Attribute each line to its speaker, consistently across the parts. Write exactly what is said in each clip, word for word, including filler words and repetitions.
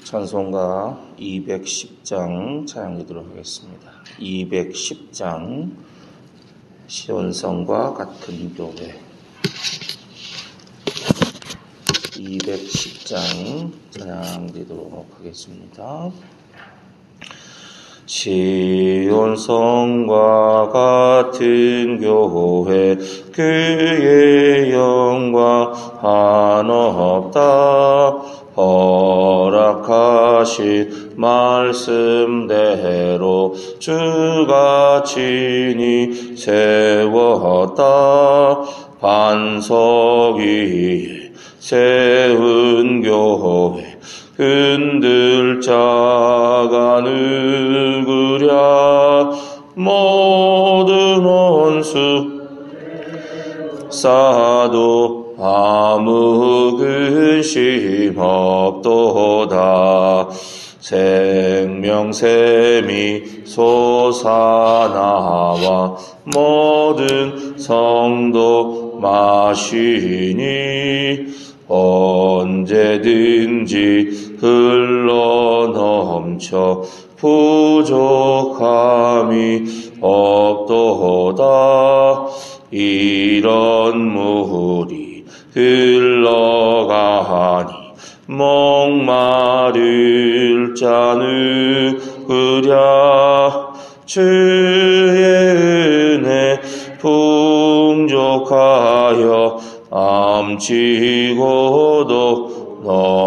Speaker 1: 찬송가 이백십 장 찬양드리도록 하겠습니다. 이백십 장 시온성과 같은 교회 이백십 장 찬양드리도록 하겠습니다. 시온성과 같은 교회 그의 영광 한없다. 허락하신 말씀대로 주가 친히 세웠다. 반석 위에 세운 교회 흔들 자가 누구랴. 모든 원수 쌓아도 아무 근심 없도다. 생명샘이 솟아나와 모든 성도 마시니 언제든지 흘러넘쳐 부족함이 없도다. 이런 물이 흘러가니 목마를 자 누구랴. 주의 은혜 풍족하여 넘치고도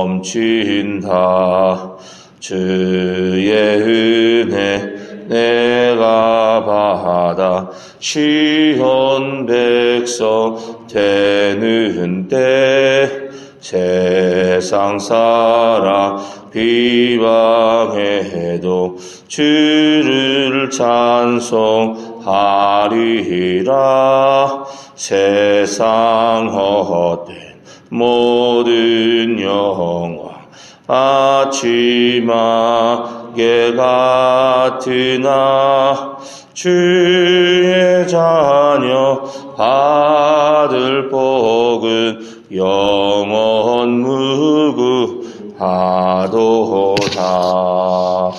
Speaker 1: 넘친다. 주의 은혜 내가 받아 시온 백성 되는 때 세상 사람 비방해도 주를 찬송하리라. 세상 헛된 모든 영광 아침하게 같으나 주의 자녀 받을 복은 영원 무궁하도다.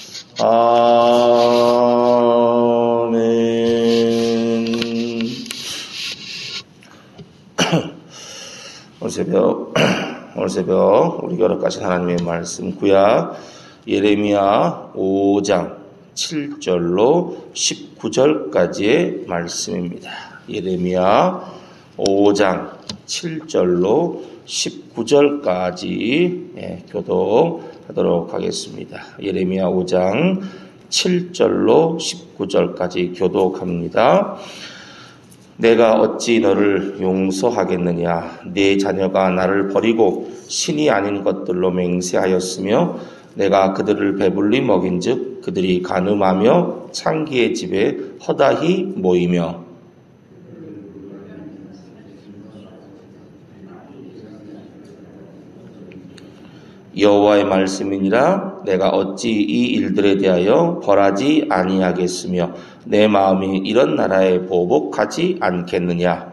Speaker 1: 아멘. 오늘 새벽 오늘 새벽 우리 교회까지 하나님의 말씀 구약 예레미야 오 장 칠 절로 십구 절까지의 말씀입니다. 예레미야 오 장 칠 절로 십구 절까지 예, 교독하도록 하겠습니다. 예레미야 오 장 칠 절로 십구 절까지 교독합니다. 내가 어찌 너를 용서하겠느냐. 네 자녀가 나를 버리고 신이 아닌 것들로 맹세하였으며 내가 그들을 배불리 먹인즉 그들이 간음하며 창기의 집에 허다히 모이며 여호와의 말씀이니라. 내가 어찌 이 일들에 대하여 벌하지 아니하겠으며 내 마음이 이런 나라에 보복하지 않겠느냐.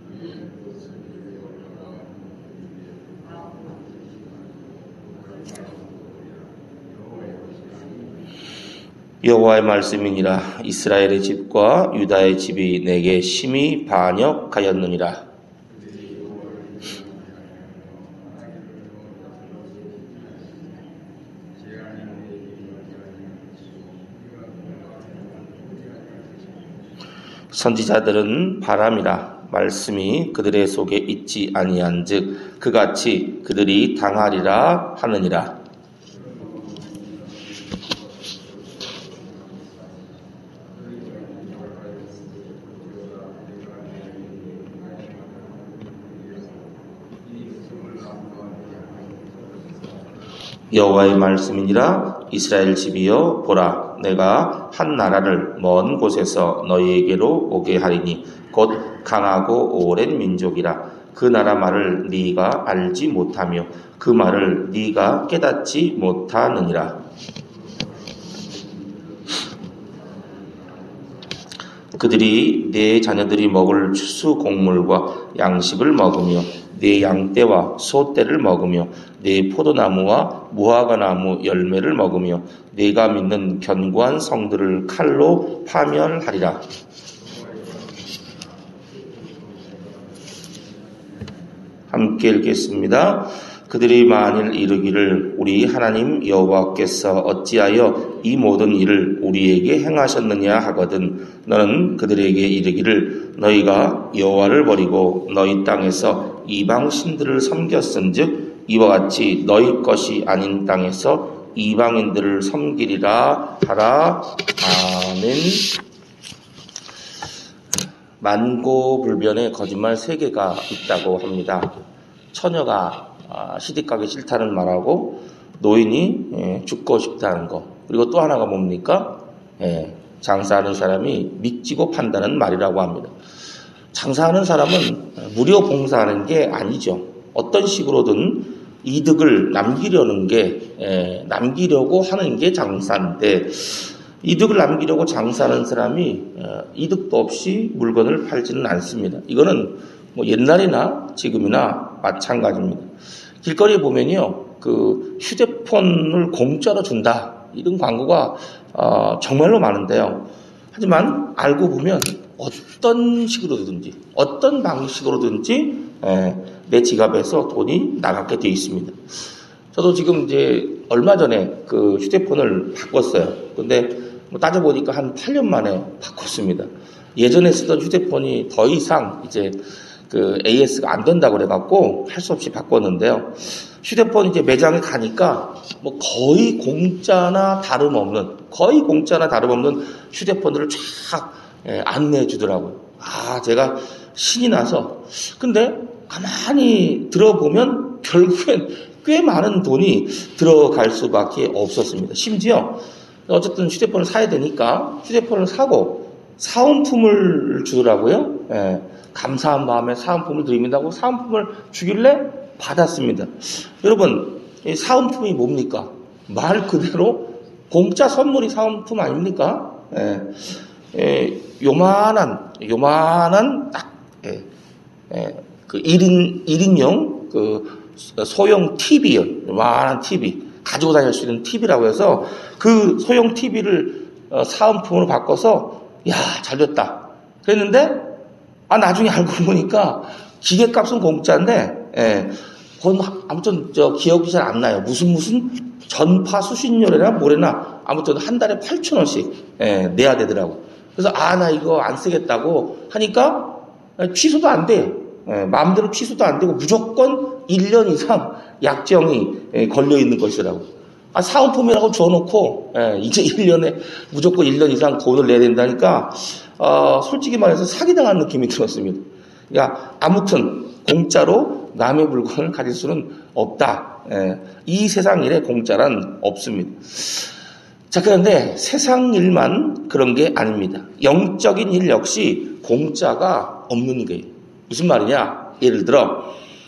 Speaker 1: 여호와의 말씀이니라. 이스라엘의 집과 유다의 집이 내게 심히 반역하였느니라. 선지자들은 바람이라. 말씀이 그들의 속에 있지 아니한즉 그같이 그들이 당하리라 하느니라. 여호와의 말씀이니라. 이스라엘 집이여 보라, 내가 한 나라를 먼 곳에서 너희에게로 오게 하리니 곧 강하고 오랜 민족이라. 그 나라 말을 네가 알지 못하며 그 말을 네가 깨닫지 못하느니라. 그들이 내 자녀들이 먹을 추수 곡물과 양식을 먹으며 네 양떼와 소떼를 먹으며 네 포도나무와 무화과나무 열매를 먹으며 네가 믿는 견고한 성들을 칼로 파멸하리라. 함께 읽겠습니다. 그들이 만일 이르기를 우리 하나님 여호와께서 어찌하여 이 모든 일을 우리에게 행하셨느냐 하거든 너는 그들에게 이르기를 너희가 여호와를 버리고 너희 땅에서 이방 신들을 섬겼은즉 이와 같이 너희 것이 아닌 땅에서 이방인들을 섬기리라 하라. 아멘. 만고불변의 거짓말 세 개가 있다고 합니다. 처녀가 시집가기 싫다는 말하고 노인이 죽고 싶다는 거, 그리고 또 하나가 뭡니까? 장사하는 사람이 믿지고 판다는 말이라고 합니다. 장사하는 사람은 무료 봉사하는 게 아니죠. 어떤 식으로든 이득을 남기려는 게 남기려고 하는 게 장사인데, 이득을 남기려고 장사하는 사람이 이득도 없이 물건을 팔지는 않습니다. 이거는 뭐 옛날이나 지금이나 마찬가지입니다. 길거리에 보면요, 그 휴대폰을 공짜로 준다 이런 광고가 어, 정말로 많은데요. 하지만 알고 보면 어떤 식으로든지 어떤 방식으로든지 에, 내 지갑에서 돈이 나가게 되어 있습니다. 저도 지금 이제 얼마 전에 그 휴대폰을 바꿨어요. 근데 뭐 따져보니까 한 팔 년 만에 바꿨습니다. 예전에 쓰던 휴대폰이 더 이상 이제 그 에이에스가 안 된다고 그래갖고 할 수 없이 바꿨는데요. 휴대폰 이제 매장에 가니까 뭐 거의 공짜나 다름없는, 거의 공짜나 다름없는 휴대폰들을 쫙 예, 안내해 주더라고요. 아, 제가 신이 나서. 근데 가만히 들어보면 결국엔 꽤 많은 돈이 들어갈 수밖에 없었습니다. 심지어 어쨌든 휴대폰을 사야 되니까 휴대폰을 사고 사은품을 주더라고요. 예, 감사한 마음에 사은품을 드립니다고 사은품을 주길래 받았습니다. 여러분, 이 사은품이 뭡니까? 말 그대로 공짜 선물이 사은품 아닙니까? 예, 예, 요만한, 요만한 딱, 예, 예, 그 일 인, 일 인용 그 소형 티비요. 요만한 티비. 가지고 다닐 수 있는 티비라고 해서 그 소형 티비를 사은품으로 바꿔서 야, 잘 됐다. 그랬는데, 아, 나중에 알고 보니까 기계값은 공짜인데, 예, 그건 아무튼 저 기억이 잘 안 나요. 무슨 무슨 전파 수신료래나 뭐래나 아무튼 한 달에 팔천 원씩 예, 내야 되더라고. 그래서 아, 나 이거 안 쓰겠다고 하니까 취소도 안 돼요. 예, 마음대로 취소도 안 되고 무조건 일 년 이상 약정이 예, 걸려 있는 것이라고. 아, 사은품이라고 줘놓고 예, 이제 일 년에 무조건 일 년 이상 돈을 내야 된다니까 어, 솔직히 말해서 사기당한 느낌이 들었습니다. 그러니까 아무튼 공짜로 남의 물건을 가질 수는 없다. 예, 이 세상 일에 공짜란 없습니다. 자, 그런데 세상 일만 그런 게 아닙니다. 영적인 일 역시 공짜가 없는 거예요. 무슨 말이냐? 예를 들어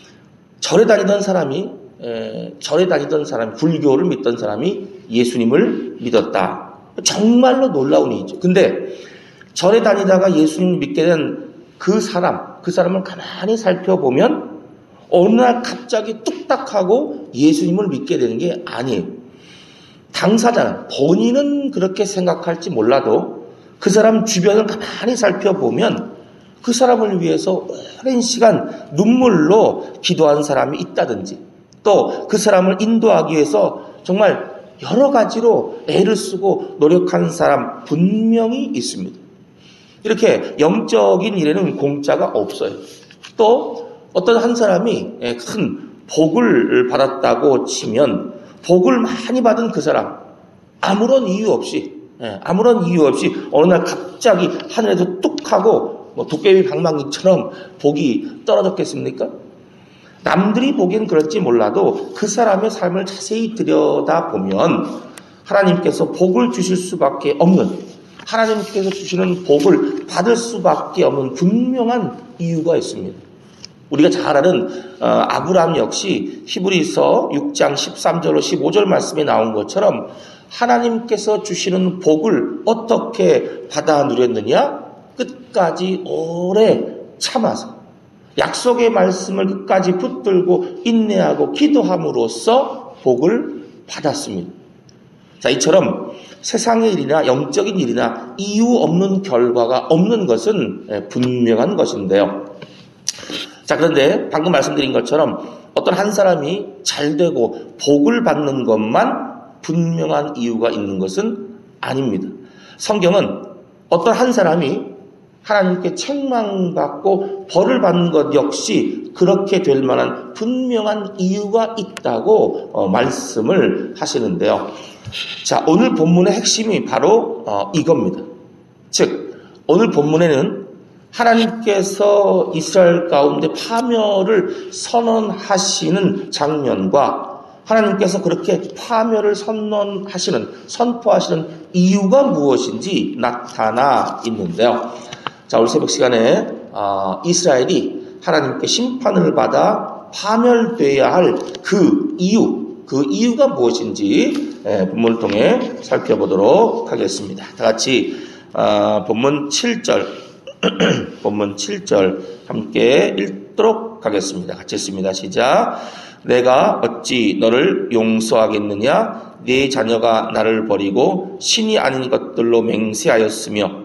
Speaker 1: 절에 다니던 사람이 에, 절에 다니던 사람이 불교를 믿던 사람이 예수님을 믿었다. 정말로 놀라운 일이죠. 근데 절에 다니다가 예수님을 믿게 된 그 사람, 그 사람을 가만히 살펴보면 어느 날 갑자기 뚝딱하고 예수님을 믿게 되는 게 아니에요. 당사자는 본인은 그렇게 생각할지 몰라도 그 사람 주변을 가만히 살펴보면 그 사람을 위해서 오랜 시간 눈물로 기도한 사람이 있다든지 또 그 사람을 인도하기 위해서 정말 여러 가지로 애를 쓰고 노력하는 사람 분명히 있습니다. 이렇게 영적인 일에는 공짜가 없어요. 또 어떤 한 사람이 큰 복을 받았다고 치면 복을 많이 받은 그 사람 아무런 이유 없이 아무런 이유 없이 어느 날 갑자기 하늘에서 뚝 하고 뭐 도깨비 방망이처럼 복이 떨어졌겠습니까? 남들이 보기엔 그럴지 몰라도 그 사람의 삶을 자세히 들여다보면 하나님께서 복을 주실 수밖에 없는, 하나님께서 주시는 복을 받을 수밖에 없는 분명한 이유가 있습니다. 우리가 잘 아는 아브라함 역시 히브리서 육 장 십삼 절로 십오 절 말씀에 나온 것처럼 하나님께서 주시는 복을 어떻게 받아 누렸느냐? 끝까지 오래 참아서 약속의 말씀을 끝까지 붙들고 인내하고 기도함으로써 복을 받았습니다. 자, 이처럼 세상의 일이나 영적인 일이나 이유 없는 결과가 없는 것은 분명한 것인데요. 자, 그런데 방금 말씀드린 것처럼 어떤 한 사람이 잘 되고 복을 받는 것만 분명한 이유가 있는 것은 아닙니다. 성경은 어떤 한 사람이 하나님께 책망받고 벌을 받는 것 역시 그렇게 될 만한 분명한 이유가 있다고 어, 말씀을 하시는데요. 자, 오늘 본문의 핵심이 바로 어, 이겁니다. 즉, 오늘 본문에는 하나님께서 이스라엘 가운데 파멸을 선언하시는 장면과 하나님께서 그렇게 파멸을 선언하시는, 선포하시는 이유가 무엇인지 나타나 있는데요. 자, 오늘 새벽 시간에 어, 이스라엘이 하나님께 심판을 받아 파멸되어야 할 그 이유, 그 이유가 무엇인지 예, 본문을 통해 살펴보도록 하겠습니다. 다 같이 어, 본문 칠 절, 본문 칠 절 함께 읽도록 하겠습니다. 같이 읽습니다. 시작. 내가 어찌 너를 용서하겠느냐? 네 자녀가 나를 버리고 신이 아닌 것들로 맹세하였으며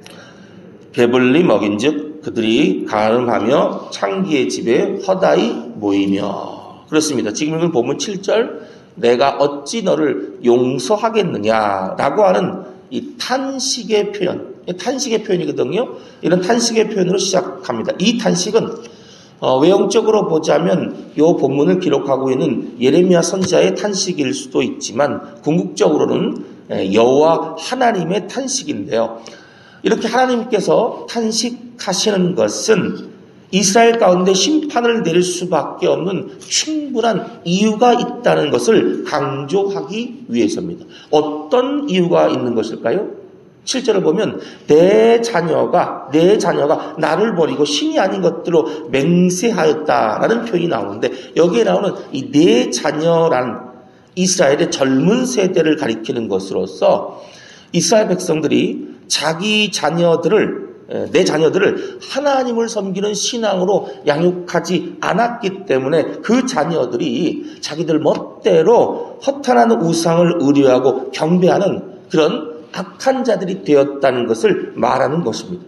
Speaker 1: 배불리 먹인즉 그들이 가늠하며 창기의 집에 허다히 모이며. 그렇습니다. 지금 읽은 본문 칠 절, 내가 어찌 너를 용서하겠느냐라고 하는 이 탄식의 표현, 탄식의 표현이거든요. 이런 탄식의 표현으로 시작합니다. 이 탄식은 어, 외형적으로 보자면 이 본문을 기록하고 있는 예레미야 선지자의 탄식일 수도 있지만 궁극적으로는 여호와 하나님의 탄식인데요. 이렇게 하나님께서 탄식하시는 것은 이스라엘 가운데 심판을 내릴 수밖에 없는 충분한 이유가 있다는 것을 강조하기 위해서입니다. 어떤 이유가 있는 것일까요? 칠 절을 보면 내 자녀가 내 자녀가 나를 버리고 신이 아닌 것들로 맹세하였다라는 표현이 나오는데 여기에 나오는 이 내 자녀란 이스라엘의 젊은 세대를 가리키는 것으로서 이스라엘 백성들이 자기 자녀들을 내 자녀들을 하나님을 섬기는 신앙으로 양육하지 않았기 때문에 그 자녀들이 자기들 멋대로 허탄한 우상을 의뢰하고 경배하는 그런 악한 자들이 되었다는 것을 말하는 것입니다.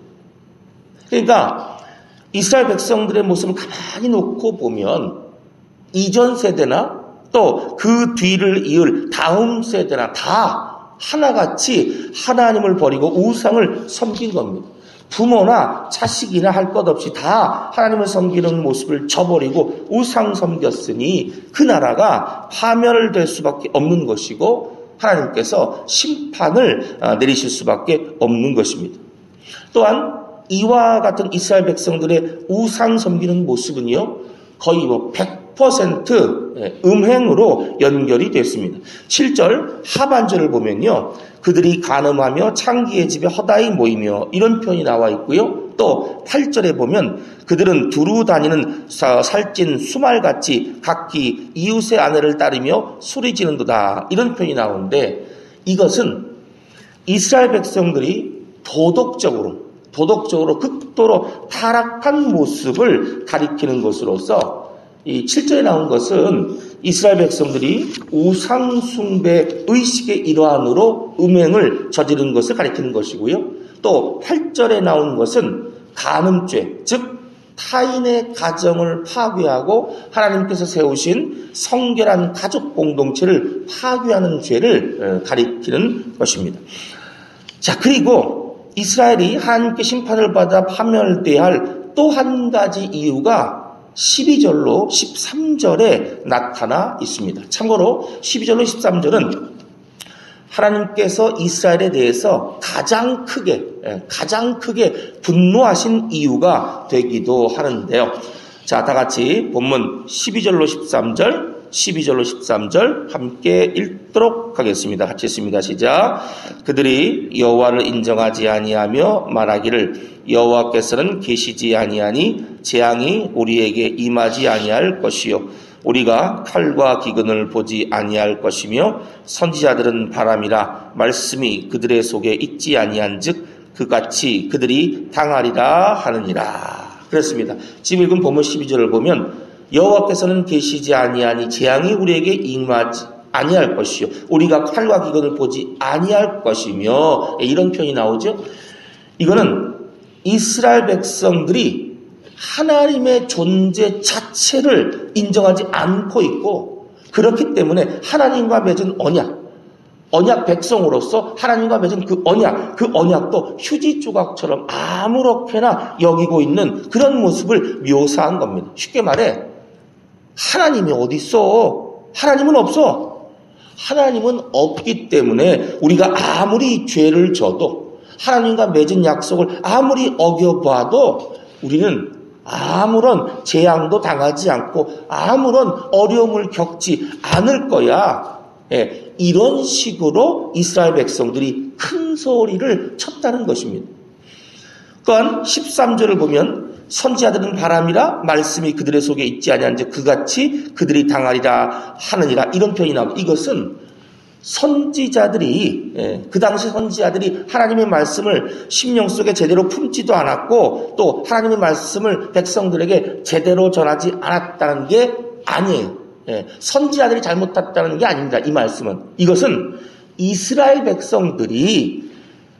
Speaker 1: 그러니까 이스라엘 백성들의 모습을 가만히 놓고 보면 이전 세대나 또 그 뒤를 이을 다음 세대나 다 하나같이 하나님을 버리고 우상을 섬긴 겁니다. 부모나 자식이나 할 것 없이 다 하나님을 섬기는 모습을 저버리고 우상 섬겼으니 그 나라가 파멸될 수밖에 없는 것이고 하나님께서 심판을 내리실 수밖에 없는 것입니다. 또한 이와 같은 이스라엘 백성들의 우상 섬기는 모습은요, 거의 뭐 백 퍼센트 음행으로 연결이 됐습니다. 칠 절 하반절을 보면요, 그들이 간음하며 창기의 집에 허다히 모이며 이런 표현이 나와 있고요. 또 팔 절에 보면 그들은 두루 다니는 살찐 수말같이 각기 이웃의 아내를 따르며 소리지는도다 이런 표현이 나오는데 이것은 이스라엘 백성들이 도덕적으로 도덕적으로 극도로 타락한 모습을 가리키는 것으로서 이 칠 절에 나온 것은 이스라엘 백성들이 우상숭배 의식의 일환으로 음행을 저지른 것을 가리키는 것이고요. 또 팔 절에 나온 것은 간음죄, 즉 타인의 가정을 파괴하고 하나님께서 세우신 성결한 가족 공동체를 파괴하는 죄를 가리키는 것입니다. 자, 그리고 이스라엘이 하나님께 심판을 받아 파멸되어야 할 또 한 가지 이유가 십이 절로 십삼 절에 나타나 있습니다. 참고로 십이 절로 십삼 절은 하나님께서 이스라엘에 대해서 가장 크게 가장 크게 분노하신 이유가 되기도 하는데요. 자, 다 같이 본문 십이 절로 십삼 절, 십이 절로 십삼 절 함께 읽도록 하겠습니다. 같이 읽습니다. 시작. 그들이 여호와를 인정하지 아니하며 말하기를 여호와께서는 계시지 아니하니 재앙이 우리에게 임하지 아니할 것이요 우리가 칼과 기근을 보지 아니할 것이며 선지자들은 바람이라 말씀이 그들의 속에 있지 아니한즉 그같이 그들이 당하리라 하느니라. 그렇습니다. 지금 읽은 본문 십이 절을 보면 여호와께서는 계시지 아니하니 재앙이 우리에게 임하지 아니할 것이요 우리가 칼과 기근을 보지 아니할 것이며 이런 표현이 나오죠. 이거는 이스라엘 백성들이 하나님의 존재 자체를 인정하지 않고 있고 그렇기 때문에 하나님과 맺은 언약 언약 백성으로서 하나님과 맺은 그 언약, 그 언약도 휴지 조각처럼 아무렇게나 여기고 있는 그런 모습을 묘사한 겁니다. 쉽게 말해 하나님이 어디 있어? 하나님은 없어. 하나님은 없기 때문에 우리가 아무리 죄를 져도 하나님과 맺은 약속을 아무리 어겨봐도 우리는 아무런 재앙도 당하지 않고 아무런 어려움을 겪지 않을 거야. 예, 이런 식으로 이스라엘 백성들이 큰 소리를 쳤다는 것입니다. 또한 십삼 절을 보면 선지자들은 바람이라 말씀이 그들의 속에 있지 아니한즉 그같이 그들이 당하리라 하느니라 이런 표현이 나옵니다. 이것은 선지자들이 예, 그 당시 선지자들이 하나님의 말씀을 심령 속에 제대로 품지도 않았고 또 하나님의 말씀을 백성들에게 제대로 전하지 않았다는 게 아니에요. 예, 선지자들이 잘못했다는 게 아닙니다. 이 말씀은 이것은 이스라엘 백성들이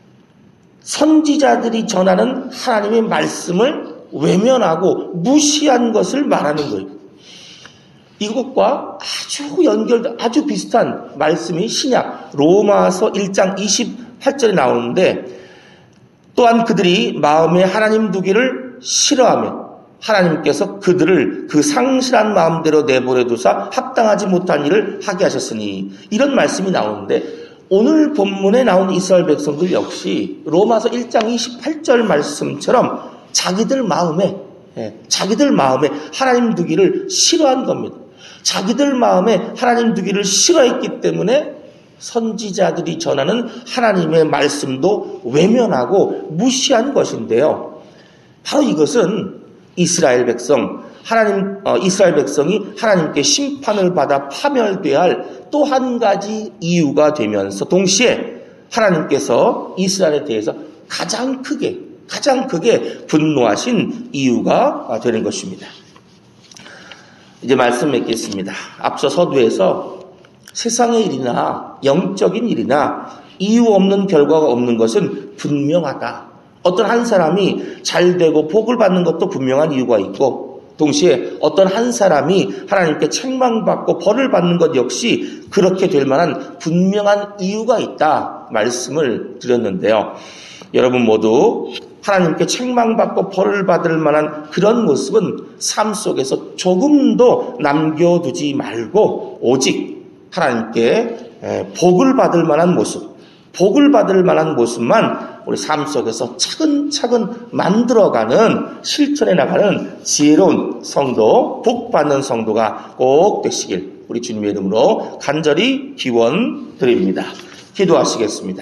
Speaker 1: 선지자들이 전하는 하나님의 말씀을 외면하고 무시한 것을 말하는 거예요. 이것과 아주 연결된 아주 비슷한 말씀이 신약 로마서 일 장 이십팔 절에 나오는데 또한 그들이 마음에 하나님 두기를 싫어하며 하나님께서 그들을 그 상실한 마음대로 내버려 두사 합당하지 못한 일을 하게 하셨으니 이런 말씀이 나오는데 오늘 본문에 나온 이스라엘 백성들 역시 로마서 일 장 이십팔 절 말씀처럼 자기들 마음에 자기들 마음에 하나님 두기를 싫어한 겁니다. 자기들 마음에 하나님 두기를 싫어했기 때문에 선지자들이 전하는 하나님의 말씀도 외면하고 무시한 것인데요. 바로 이것은 이스라엘 백성, 하나님, 어, 이스라엘 백성이 하나님께 심판을 받아 파멸돼야 할 또 한 가지 이유가 되면서 동시에 하나님께서 이스라엘에 대해서 가장 크게, 가장 크게 분노하신 이유가 되는 것입니다. 이제 말씀 맺겠습니다. 앞서 서두에서 세상의 일이나 영적인 일이나 이유 없는 결과가 없는 것은 분명하다. 어떤 한 사람이 잘 되고 복을 받는 것도 분명한 이유가 있고 동시에 어떤 한 사람이 하나님께 책망받고 벌을 받는 것 역시 그렇게 될 만한 분명한 이유가 있다 말씀을 드렸는데요. 여러분 모두 하나님께 책망받고 벌을 받을 만한 그런 모습은 삶 속에서 조금도 남겨두지 말고 오직 하나님께 복을 받을 만한 모습, 복을 받을 만한 모습만 우리 삶 속에서 차근차근 만들어가는 실천해 나가는 지혜로운 성도, 복 받는 성도가 꼭 되시길 우리 주님의 이름으로 간절히 기원 드립니다. 기도하시겠습니다.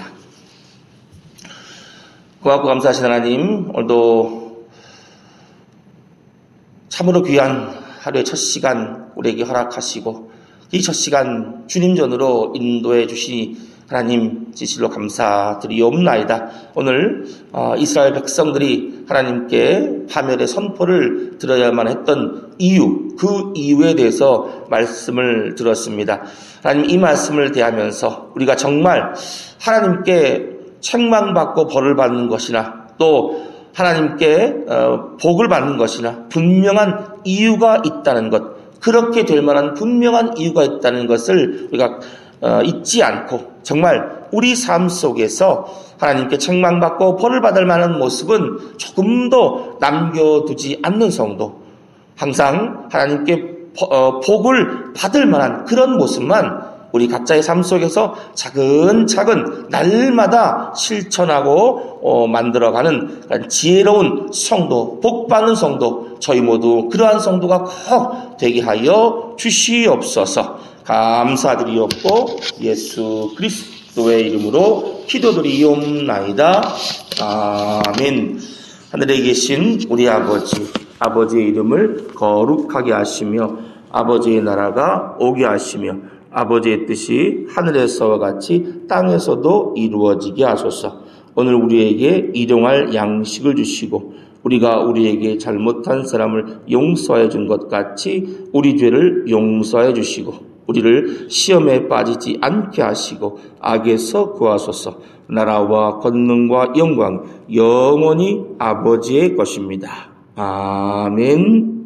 Speaker 1: 고맙고 감사하신 하나님, 오늘도 참으로 귀한 하루의 첫 시간 우리에게 허락하시고 이 첫 시간 주님 전으로 인도해 주시니 하나님 진실로 감사드리옵나이다. 오늘 이스라엘 백성들이 하나님께 파멸의 선포를 들어야만 했던 이유, 그 이유에 대해서 말씀을 들었습니다. 하나님 이 말씀을 대하면서 우리가 정말 하나님께 책망받고 벌을 받는 것이나 또 하나님께 복을 받는 것이나 분명한 이유가 있다는 것, 그렇게 될 만한 분명한 이유가 있다는 것을 우리가 잊지 않고 정말 우리 삶 속에서 하나님께 책망받고 벌을 받을 만한 모습은 조금도 남겨두지 않는 성도, 항상 하나님께 복을 받을 만한 그런 모습만 우리 각자의 삶 속에서 차근차근 날마다 실천하고 어, 만들어가는 지혜로운 성도, 복받는 성도, 저희 모두 그러한 성도가 꼭 되게 하여 주시옵소서. 감사드리옵고 예수 그리스도의 이름으로 기도드리옵나이다. 아멘. 하늘에 계신 우리 아버지, 아버지의 이름을 거룩하게 하시며 아버지의 나라가 오게 하시며 아버지의 뜻이 하늘에서와 같이 땅에서도 이루어지게 하소서. 오늘 우리에게 일용할 양식을 주시고 우리가 우리에게 잘못한 사람을 용서해 준 것 같이 우리 죄를 용서해 주시고 우리를 시험에 빠지지 않게 하시고 악에서 구하소서. 나라와 권능과 영광 영원히 아버지의 것입니다. 아멘.